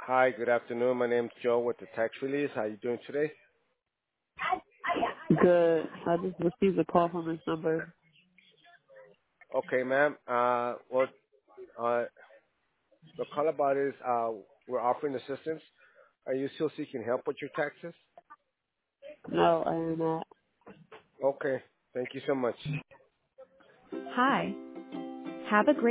Hi, good afternoon. My name's Joe with the tax release. How you doing today? Good. I just received a call from this number. Okay, ma'am. Uh, the call about is we're offering assistance. Are you still seeking help with your taxes? No, I am not. Okay. Thank you so much. Hi. Have a great